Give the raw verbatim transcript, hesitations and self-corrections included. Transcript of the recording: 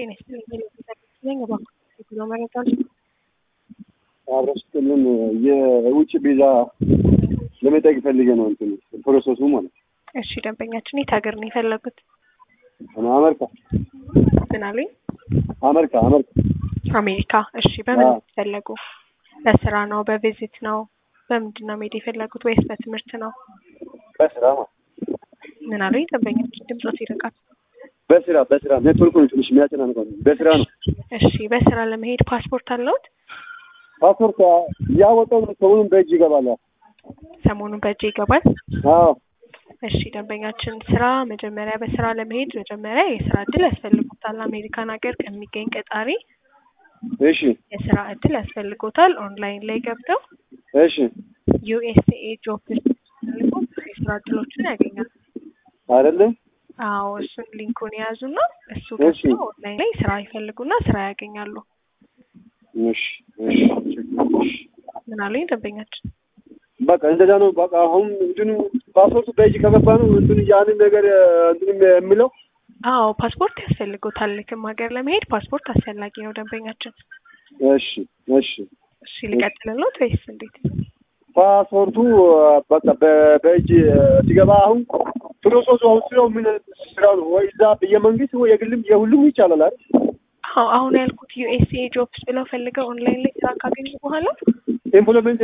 ጤና ይስጥልኝ ነኝ ባንክ ነው ማለት ነው። አብረስከልን የውጭ ቪዛ ለመጠየቅ ፈልጌ ነው እንትን ፕሮሰሱ ማለት። እሺ ደንበኛችን የት ሀገር ነው የፈለጉት? አሜሪካ። ምን አሉኝ? አሜሪካ አሜሪካ አሜሪካ። እሺ በምን ፈለጉ? በስራ ነው በቪዚት ነው በምንድን ነው መሄድ የፈለጉት ወይስ በትምህርት ነው? በስራ ነው። ምን አሉኝ? ደንበኛችን ድምጾት ይርቃል። በስራ በስራ ኔትወርክ ነው ትንሽ የሚያጨናንቀው በስራ ነው። እሺ በስራ ለመሄድ ፓስፖርት አለዎት? ፓስፖርት ያወጣው ሰሞኑን በእጅ ይገባል። ሰሞኑን በእጅ ይገባል? አዎ። እሺ ደንበኛችን ስራ መጀመሪያ በስራ ለመሄድ መጀመሪያ የስራ እድል ያስፈልጎታል። አሜሪካን ሀገር ከሚገኝ ቀጣሪ እሺ የስራ እድል ያስፈልጎታል። ኦንላይን ላይ ገብተው እሺ ዩኤስኤ ጆብ የስራ እድሎችን ያገኛል አይደለ? አዎ እሱን ሊንኩን ያዙና እሱ ገብተው ኦንላይን ላይ ስራ ይፈልጉና ስራ ያገኛሉ። እሺ እሺ ምን አለኝ ደንበኛችን? በቃ እንደዛ ነው። በቃ አሁን እንትኑ ፓስፖርት በእጅ ከገባ ነው እንትን ያንን ነገር እንትን የሚለው። አዎ ፓስፖርት ያስፈልጎታል። ለከም ሀገር ለመሄድ ፓስፖርት አስፈላጊ ነው ደንበኛችን። እሺ እሺ እሺ ሊቀጥልልዎት ወይስ እንዴት? ፓስፖርቱ በቃ በእጅ ሲገባ አሁን ፕሮሰሱ አሁን ስራው ምን ስራው ነው ወይ እዛ የመንግስት ወይ የግልም የሁሉም ይቻላል አይደል? አዎ አሁን ያልኩት ዩኤስኤ ጆብስ ብለው ፈልገው ኦንላይን ላይ ስራ ካገኙ በኋላ ኤምፕሎይመንት